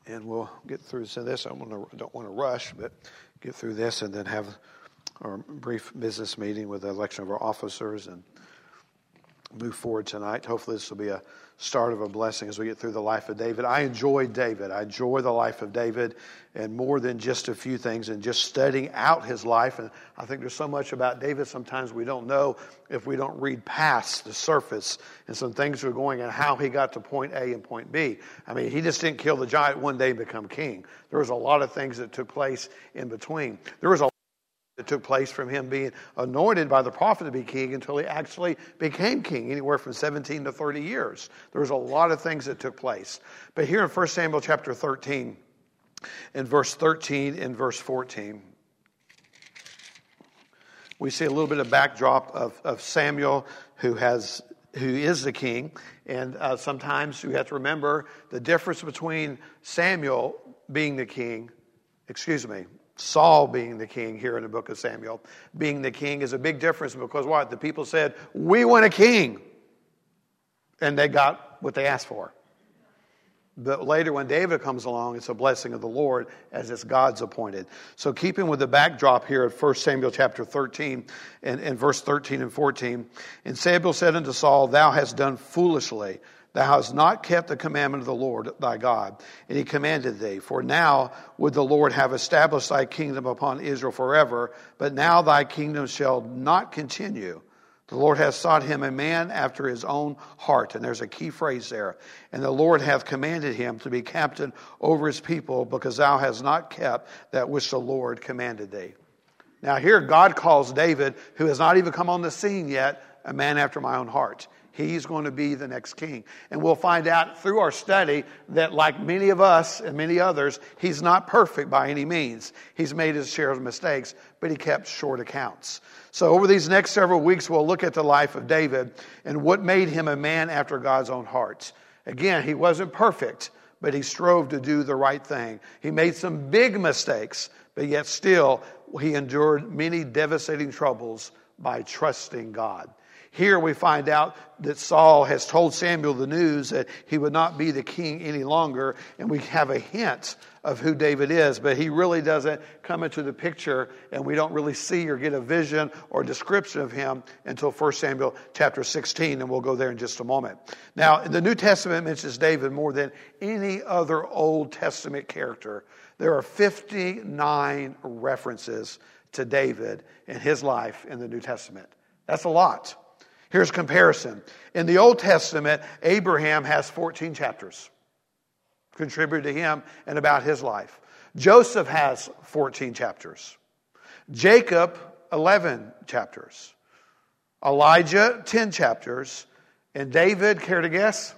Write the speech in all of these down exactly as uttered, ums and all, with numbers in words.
and we'll get through some of this. I don't want to rush, but get through this and then have our brief business meeting with the election of our officers and move forward tonight. Hopefully this will be a start of a blessing as we get through the life of David. I enjoy David. I enjoy the life of David, and more than just a few things, and just studying out his life. And I think there's so much about David sometimes we don't know if we don't read past the surface and some things are going and how he got to point A and point B. I mean, he just didn't kill the giant one day and become king. There was a lot of things that took place in between. There was a It took place from him being anointed by the prophet to be king until he actually became king, anywhere from seventeen to thirty years. There was a lot of things that took place. But here in First Samuel chapter thirteen, in verse thirteen and verse fourteen, we see a little bit of backdrop of, of Samuel, who has who is the king. And uh, sometimes we have to remember the difference between Samuel being the king, excuse me, Saul being the king here in the book of Samuel, being the king is a big difference because what? The people said, we want a king. And they got what they asked for. But later when David comes along, it's a blessing of the Lord as it's God's appointed. So keeping with the backdrop here at First Samuel chapter thirteen and, and verse thirteen and fourteen. And Samuel said unto Saul, thou hast done foolishly. Thou hast not kept the commandment of the Lord thy God, and he commanded thee. For now would the Lord have established thy kingdom upon Israel forever, but now thy kingdom shall not continue. The Lord hath sought him a man after his own heart. And there's a key phrase there. And the Lord hath commanded him to be captain over his people, because thou hast not kept that which the Lord commanded thee. Now here God calls David, who has not even come on the scene yet, a man after my own heart. He's going to be the next king. And we'll find out through our study that like many of us and many others, he's not perfect by any means. He's made his share of mistakes, but he kept short accounts. So over these next several weeks, we'll look at the life of David and what made him a man after God's own heart. Again, he wasn't perfect, but he strove to do the right thing. He made some big mistakes, but yet still he endured many devastating troubles by trusting God. Here we find out that Saul has told Samuel the news that he would not be the king any longer, and we have a hint of who David is, but he really doesn't come into the picture, and we don't really see or get a vision or description of him until First Samuel chapter sixteen, and we'll go there in just a moment. Now, the New Testament mentions David more than any other Old Testament character. There are fifty-nine references to David and his life in the New Testament. That's a lot. Here's comparison. In the Old Testament, Abraham has fourteen chapters contributed to him and about his life. Joseph has fourteen chapters. Jacob, eleven chapters. Elijah, ten chapters. And David, care to guess?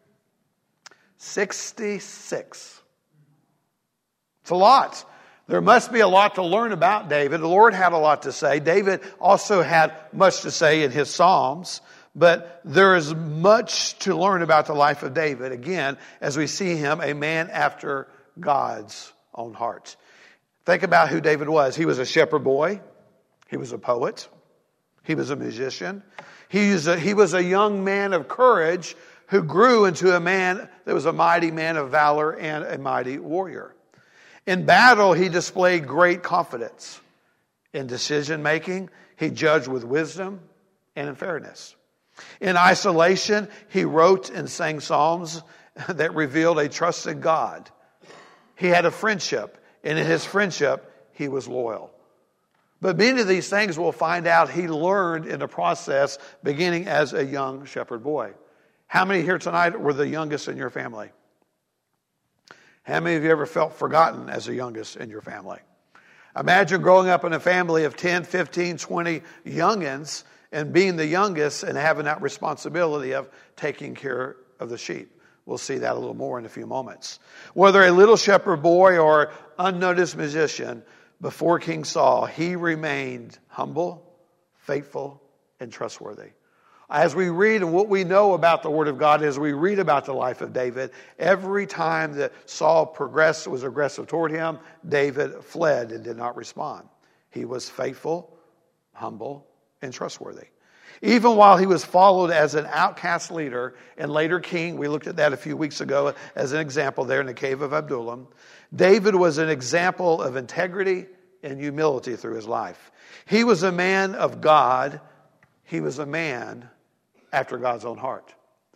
sixty-six. It's a lot. There must be a lot to learn about David. The Lord had a lot to say. David also had much to say in his Psalms. But there is much to learn about the life of David, again, as we see him a man after God's own heart. Think about who David was. He was a shepherd boy. He was a poet. He was a musician. He was a, he was a young man of courage who grew into a man that was a mighty man of valor and a mighty warrior. In battle, he displayed great confidence. In decision making, he judged with wisdom and in fairness. In isolation, he wrote and sang psalms that revealed a trust in God. He had a friendship, and in his friendship, he was loyal. But many of these things we'll find out he learned in the process, beginning as a young shepherd boy. How many here tonight were the youngest in your family? How many of you ever felt forgotten as the youngest in your family? Imagine growing up in a family of ten, fifteen, twenty youngins and being the youngest and having that responsibility of taking care of the sheep. We'll see that a little more in a few moments. Whether a little shepherd boy or unnoticed musician, before King Saul, he remained humble, faithful, and trustworthy. As we read and what we know about the Word of God, as we read about the life of David, every time that Saul progressed, was aggressive toward him, David fled and did not respond. He was faithful, humble, and trustworthy. Even while he was followed as an outcast leader and later king, we looked at that a few weeks ago as an example there in the cave of Adullam, David was an example of integrity and humility through his life. He was a man of God. He was a man after God's own heart.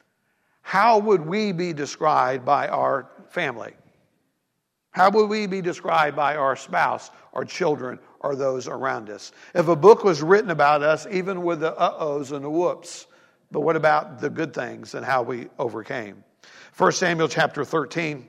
How would we be described by our family? How would we be described by our spouse, our children, or those around us? If a book was written about us, even with the uh-ohs and the whoops, but what about the good things and how we overcame? First Samuel chapter thirteen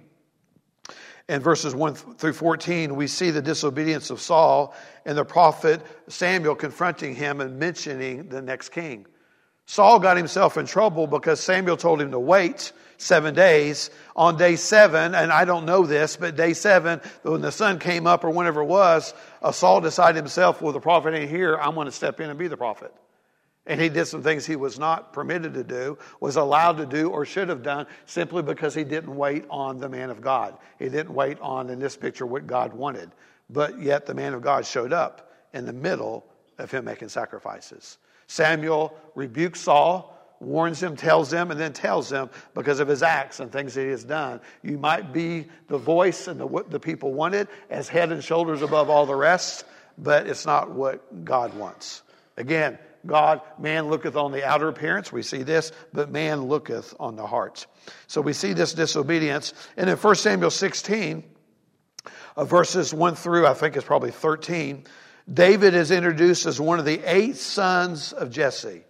and verses one through fourteen, we see the disobedience of Saul and the prophet Samuel confronting him and mentioning the next king. Saul got himself in trouble because Samuel told him to wait seven days. On day seven, and I don't know this, but day seven, when the sun came up or whenever it was, uh, Saul decided himself, well, the prophet ain't here, I'm going to step in and be the prophet. And he did some things he was not permitted to do, was allowed to do, or should have done, simply because he didn't wait on the man of God. He didn't wait on, in this picture, what God wanted. But yet the man of God showed up in the middle of him making sacrifices. Samuel rebukes Saul, warns him, tells him, and then tells him because of his acts and things that he has done. You might be the voice and the, what the people wanted as head and shoulders above all the rest, but it's not what God wants. Again, God, man looketh on the outer appearance. We see this, but man looketh on the heart. So we see this disobedience. And in First Samuel sixteen, uh, verses one through, I think it's probably thirteen, David is introduced as one of the eight sons of Jesse.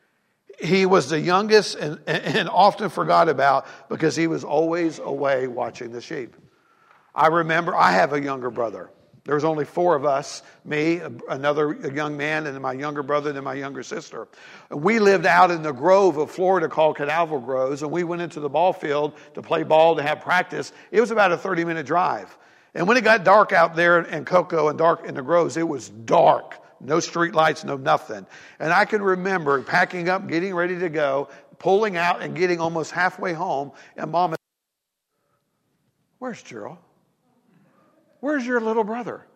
He was the youngest and, and often forgot about because he was always away watching the sheep. I remember, I have a younger brother. There was only four of us, me, another young man, and my younger brother, and my younger sister. We lived out in the grove of Florida called Cadalvo Groves, and we went into the ball field to play ball, to have practice. It was about a thirty-minute drive. And when it got dark out there in Cocoa and dark in the groves, it was dark. No street lights, no nothing. And I can remember packing up, getting ready to go, pulling out and getting almost halfway home. And Mom said, "Where's Gerald? Where's your little brother?"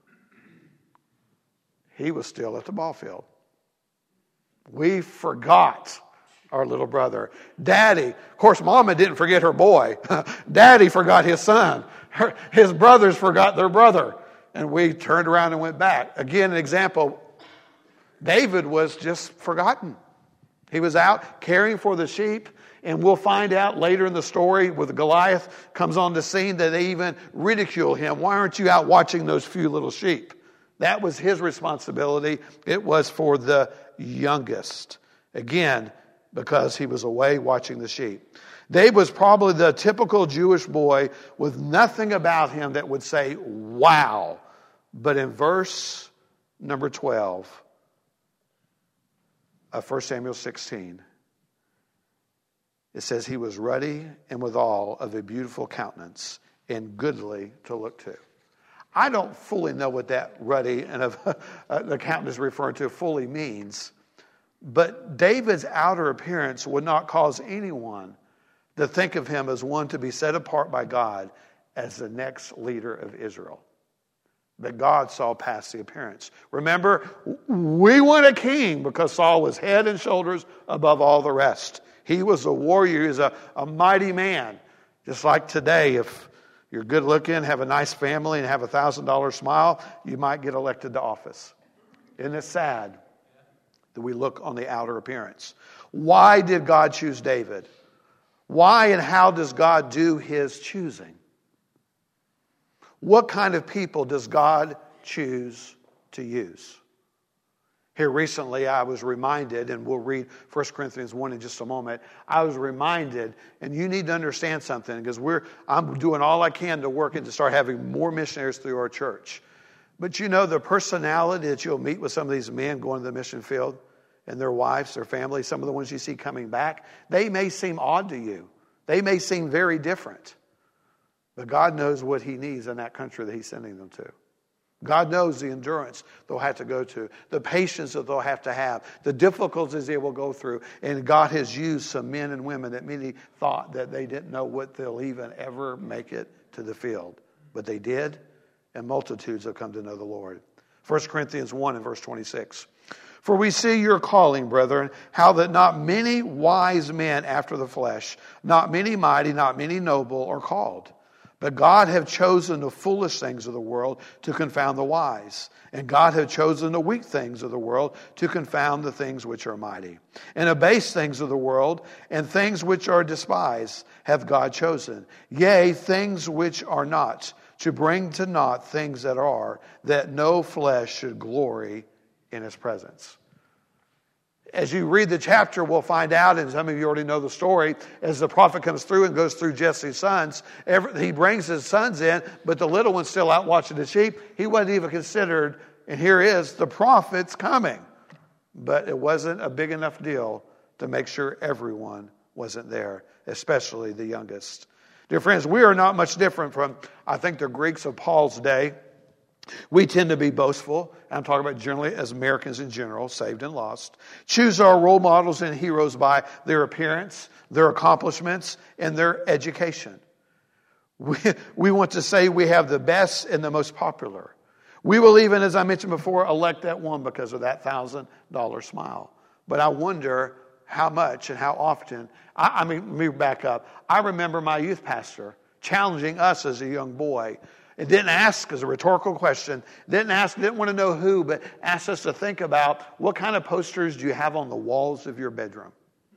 He was still at the ball field. We forgot our little brother. Daddy, of course, Mama didn't forget her boy. Daddy forgot his son. Her, his brothers forgot their brother. And we turned around and went back. Again, an example, David was just forgotten. He was out caring for the sheep. And we'll find out later in the story where Goliath comes on the scene that they even ridicule him. Why aren't you out watching those few little sheep? That was his responsibility. It was for the youngest. Again, because he was away watching the sheep. David was probably the typical Jewish boy with nothing about him that would say, wow. But in verse number twelve of First Samuel sixteen, it says he was ruddy and withal of a beautiful countenance and goodly to look to. I don't fully know what that ruddy and of uh, the countenance referring to fully means, but David's outer appearance would not cause anyone to think of him as one to be set apart by God as the next leader of Israel. But God saw past the appearance. Remember, we want a king because Saul was head and shoulders above all the rest. He was a warrior. He was a, a mighty man. Just like today, if you're good looking, have a nice family, and have a one thousand dollars smile, you might get elected to office. Isn't it sad that we look on the outer appearance? Why did God choose David? Why and how does God do his choosing? What kind of people does God choose to use? Here recently I was reminded, and we'll read First Corinthians one in just a moment. I was reminded, and you need to understand something, because we're I'm doing all I can to work and to start having more missionaries through our church. But you know the personality that you'll meet with some of these men going to the mission field, and their wives, their families, some of the ones you see coming back, they may seem odd to you. They may seem very different. But God knows what he needs in that country that he's sending them to. God knows the endurance they'll have to go to, the patience that they'll have to have, the difficulties they will go through. And God has used some men and women that many thought that they didn't know what they'll even ever make it to the field. But they did, and multitudes have come to know the Lord. First Corinthians one and verse twenty-six. For we see your calling, brethren, how that not many wise men after the flesh, not many mighty, not many noble are called. But God hath chosen the foolish things of the world to confound the wise. And God hath chosen the weak things of the world to confound the things which are mighty. And the base things of the world and things which are despised hath God chosen. Yea, things which are not, to bring to naught things that are, that no flesh should glory in his presence. As you read the chapter, we'll find out, and some of you already know the story, as the prophet comes through and goes through Jesse's sons, every, he brings his sons in, but the little one's still out watching the sheep. He wasn't even considered, and here is the prophet's coming. But it wasn't a big enough deal to make sure everyone wasn't there, especially the youngest. Dear friends, we are not much different from, I think, the Greeks of Paul's day. We tend to be boastful. I'm talking about generally as Americans in general, saved and lost. Choose our role models and heroes by their appearance, their accomplishments, and their education. We, we want to say we have the best and the most popular. We will even, as I mentioned before, elect that one because of that one thousand dollars smile. But I wonder how much and how often, I, I mean, let me back up. I remember my youth pastor challenging us as a young boy. It didn't ask as a rhetorical question, didn't ask, didn't want to know who, but asked us to think about what kind of posters do you have on the walls of your bedroom?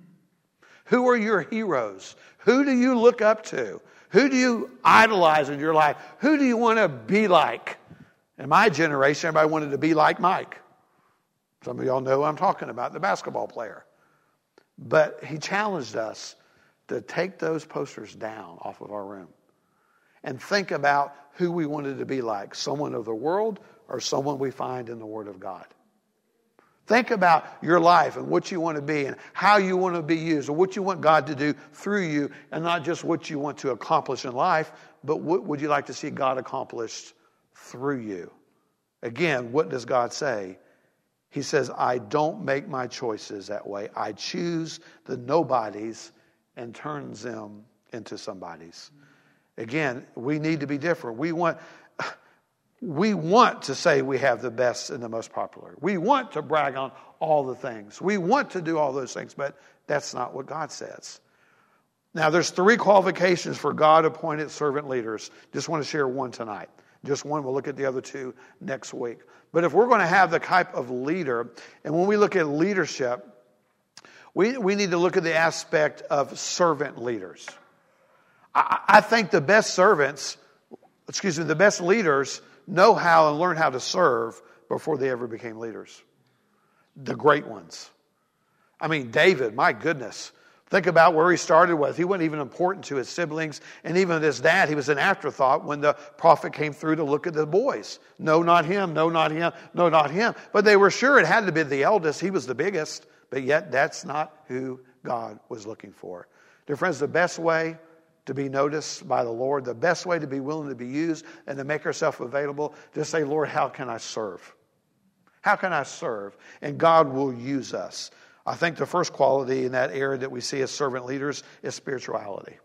Who are your heroes? Who do you look up to? Who do you idolize in your life? Who do you want to be like? In my generation, everybody wanted to be like Mike. Some of y'all know who I'm talking about, the basketball player. But he challenged us to take those posters down off of our room and think about who we wanted to be like, someone of the world or someone we find in the Word of God. Think about your life and what you want to be and how you want to be used and what you want God to do through you, and not just what you want to accomplish in life, but what would you like to see God accomplish through you? Again, what does God say? He says, I don't make my choices that way. I choose the nobodies and turns them into somebodies. Again, we need to be different. We want, we want to say we have the best and the most popular. We want to brag on all the things. We want to do all those things, but that's not what God says. Now, there's three qualifications for God-appointed servant leaders. Just want to share one tonight. Just one. We'll look at the other two next week. But if we're going to have the type of leader, and when we look at leadership, we, we need to look at the aspect of servant leaders. I think the best servants, excuse me, the best leaders know how and learn how to serve before they ever became leaders. The great ones. I mean, David, my goodness. Think about where he started with. He wasn't even important to his siblings. And even his dad, he was an afterthought when the prophet came through to look at the boys. No, not him. No, not him. No, not him. But they were sure it had to be the eldest. He was the biggest. But yet that's not who God was looking for. Dear friends, the best way to be noticed by the Lord, the best way to be willing to be used and to make ourselves available, just say, Lord, how can I serve? How can I serve? And God will use us. I think the first quality in that area that we see as servant leaders is spirituality.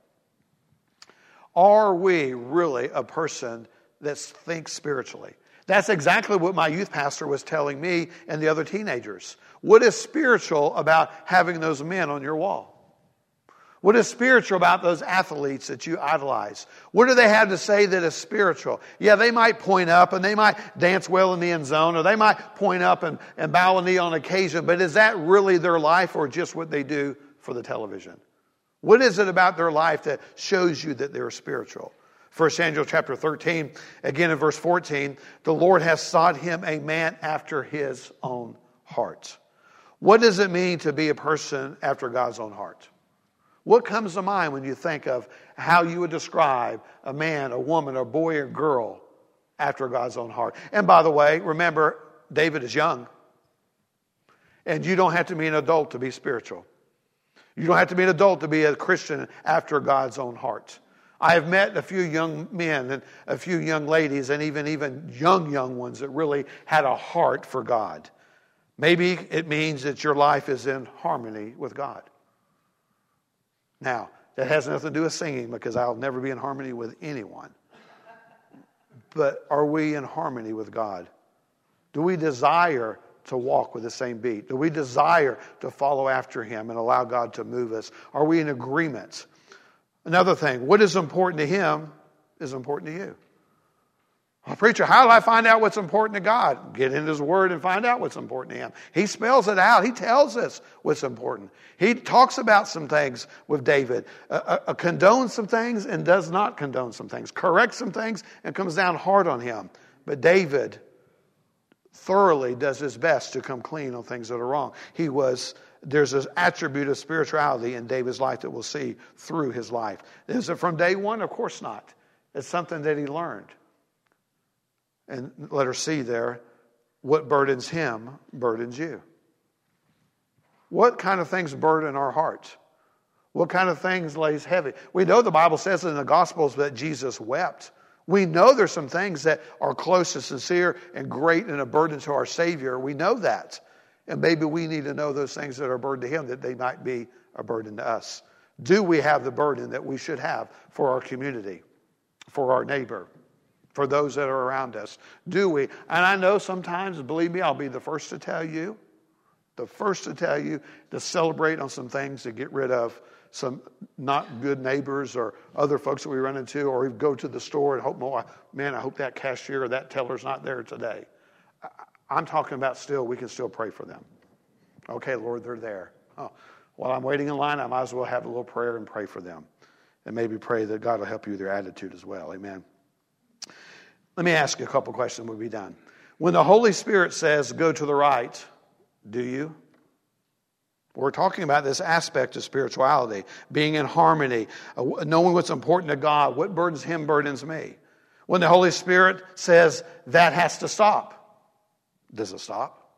Are we really a person that thinks spiritually? That's exactly what my youth pastor was telling me and the other teenagers. What is spiritual about having those men on your wall? What is spiritual about those athletes that you idolize? What do they have to say that is spiritual? Yeah, they might point up and they might dance well in the end zone, or they might point up and, and bow a knee on occasion, but is that really their life or just what they do for the television? What is it about their life that shows you that they're spiritual? First Samuel chapter thirteen, again in verse fourteen, the Lord has sought him a man after his own heart. What does it mean to be a person after God's own heart? What comes to mind when you think of how you would describe a man, a woman, a boy, or girl after God's own heart? And by the way, remember, David is young. And you don't have to be an adult to be spiritual. You don't have to be an adult to be a Christian after God's own heart. I have met a few young men and a few young ladies and even, even young, young ones that really had a heart for God. Maybe it means that your life is in harmony with God. Now, that has nothing to do with singing, because I'll never be in harmony with anyone. But are we in harmony with God? Do we desire to walk with the same beat? Do we desire to follow after him and allow God to move us? Are we in agreement? Another thing, what is important to him is important to you. Well, preacher, how do I find out what's important to God? Get in his word and find out what's important to him. He spells it out. He tells us what's important. He talks about some things with David, uh, uh, condones some things and does not condone some things, corrects some things and comes down hard on him. But David thoroughly does his best to come clean on things that are wrong. He was, there's an attribute of spirituality in David's life that we'll see through his life. Is it from day one? Of course not. It's something that he learned. And letter C there, what burdens him burdens you. What kind of things burden our hearts? What kind of things lays heavy? We know the Bible says in the Gospels that Jesus wept. We know there's some things that are close and sincere and great and a burden to our Savior. We know that. And maybe we need to know those things that are a burden to him, that they might be a burden to us. Do we have the burden that we should have for our community, for our neighbor, for those that are around us? Do we? And I know sometimes, believe me, I'll be the first to tell you, the first to tell you to celebrate on some things, to get rid of some not good neighbors or other folks that we run into, or we go to the store and hope, oh, man, I hope that cashier or that teller's not there today. I'm talking about still, we can still pray for them. Okay, Lord, they're there. Oh, while I'm waiting in line, I might as well have a little prayer and pray for them. And maybe pray that God will help you with their attitude as well. Amen. Let me ask you a couple questions, we'll be done. When the Holy Spirit says, go to the right, do you? We're talking about this aspect of spirituality, being in harmony, knowing what's important to God. What burdens him burdens me. When the Holy Spirit says, that has to stop, does it stop?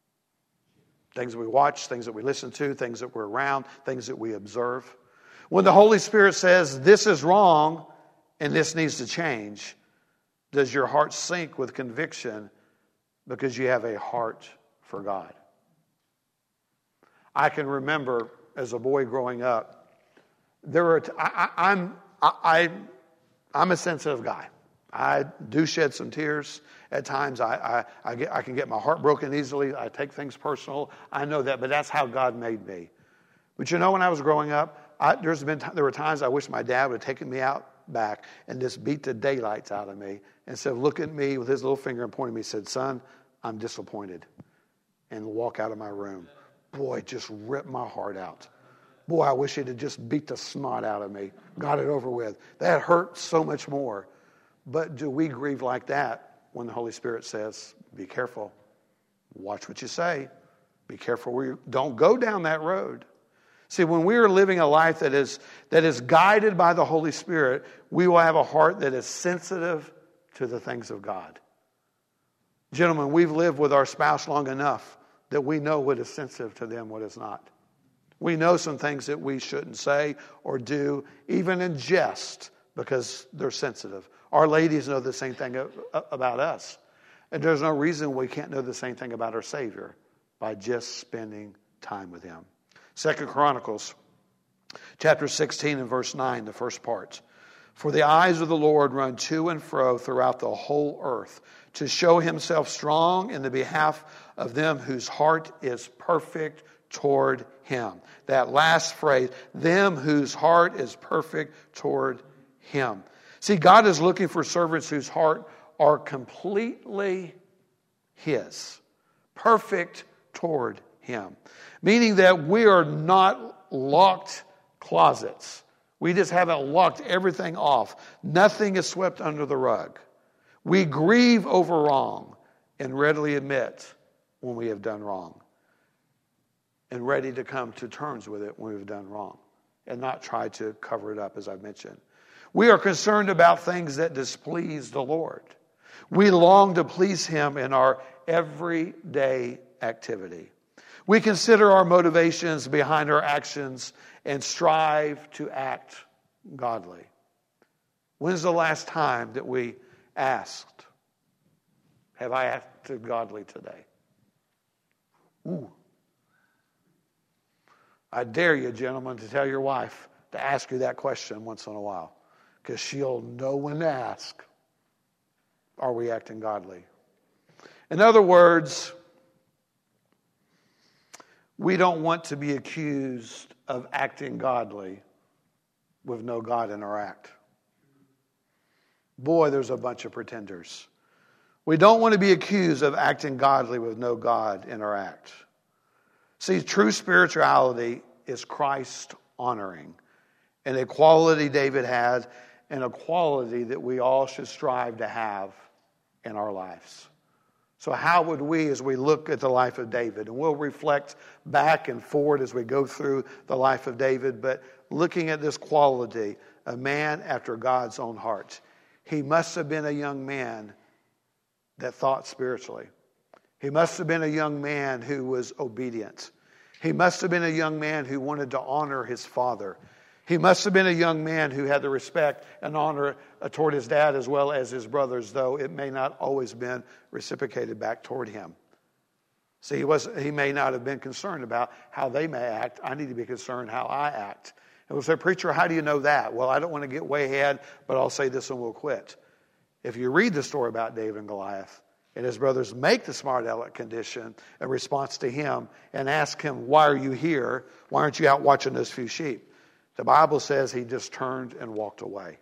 Things we watch, things that we listen to, things that we're around, things that we observe. When the Holy Spirit says, this is wrong and this needs to change, does your heart sink with conviction because you have a heart for God? I can remember as a boy growing up, there were t- I, I, I'm I, I I'm a sensitive guy. I do shed some tears at times. I I I, get, I can get my heart broken easily. I take things personal. I know that, but that's how God made me. But you know, when I was growing up, I, there's been there were times I wish my dad would have taken me out back and just beat the daylights out of me. Instead of looking at me with his little finger and pointing at me, said, son, I'm disappointed. And walk out of my room. Boy, it just ripped my heart out. Boy, I wish it had just beat the snot out of me. Got it over with. That hurt so much more. But do we grieve like that when the Holy Spirit says, be careful. Watch what you say. Be careful where you don't go down that road. See, when we are living a life that is that is guided by the Holy Spirit, we will have a heart that is sensitive to the things of God. Gentlemen, we've lived with our spouse long enough that we know what is sensitive to them, what is not. We know some things that we shouldn't say or do, even in jest, because they're sensitive. Our ladies know the same thing about us. And there's no reason we can't know the same thing about our Savior by just spending time with him. Second Chronicles chapter sixteen and verse nine, the first part. For the eyes of the Lord run to and fro throughout the whole earth, to show himself strong in the behalf of them whose heart is perfect toward him. That last phrase, them whose heart is perfect toward him. See, God is looking for servants whose heart are completely his, perfect toward him. Meaning that we are not locked closets. We just haven't locked everything off. Nothing is swept under the rug. We grieve over wrong and readily admit when we have done wrong. And ready to come to terms with it when we've done wrong. And not try to cover it up, as I've mentioned. We are concerned about things that displease the Lord. We long to please him in our everyday activity. We consider our motivations behind our actions and strive to act godly. When's the last time that we asked, have I acted godly today? Ooh. I dare you, gentlemen, to tell your wife to ask you that question once in a while. Because she'll know when to ask, are we acting godly? In other words, We don't want to be accused of acting godly with no God in our act. Boy, there's a bunch of pretenders. We don't want to be accused of acting godly with no God in our act. See, true spirituality is Christ honoring, and a quality David had, and a quality that we all should strive to have in our lives. So how would we, as we look at the life of David, and we'll reflect back and forward as we go through the life of David, but looking at this quality, a man after God's own heart. He must have been a young man that thought spiritually. He must have been a young man who was obedient. He must have been a young man who wanted to honor his father. He must have been a young man who had the respect and honor toward his dad as well as his brothers, though it may not always been reciprocated back toward him. See, he, was, he may not have been concerned about how they may act. I need to be concerned how I act. And we'll say, preacher, how do you know that? Well, I don't want to get way ahead, but I'll say this and we'll quit. If you read the story about David and Goliath, and his brothers make the smart aleck condition in response to him and ask him, why are you here? Why aren't you out watching those few sheep? The Bible says he just turned and walked away.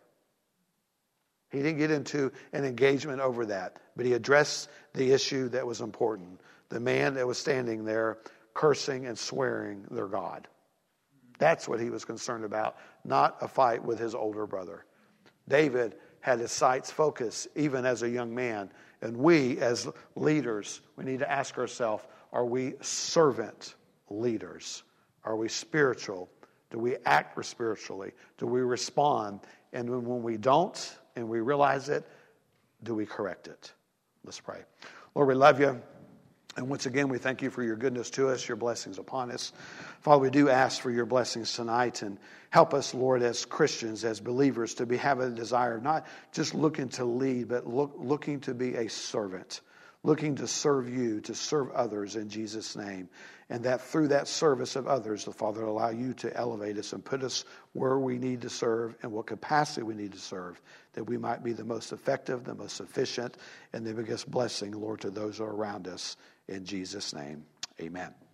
He didn't get into an engagement over that, but he addressed the issue that was important. The man that was standing there cursing and swearing their God. That's what he was concerned about, not a fight with his older brother. David had his sights focused even as a young man. And we as leaders, we need to ask ourselves, are we servant leaders? Are we spiritual? Do we act spiritually? Do we respond? And when we don't and we realize it, do we correct it? Let's pray. Lord, we love you. And once again, we thank you for your goodness to us, your blessings upon us. Father, we do ask for your blessings tonight, and help us, Lord, as Christians, as believers, to be have a desire of not just looking to lead, but look, looking to be a servant, looking to serve you, to serve others in Jesus' name. And that through that service of others, the Father will allow you to elevate us and put us where we need to serve and what capacity we need to serve, that we might be the most effective, the most efficient, and the biggest blessing, Lord, to those who are around us. In Jesus' name, amen.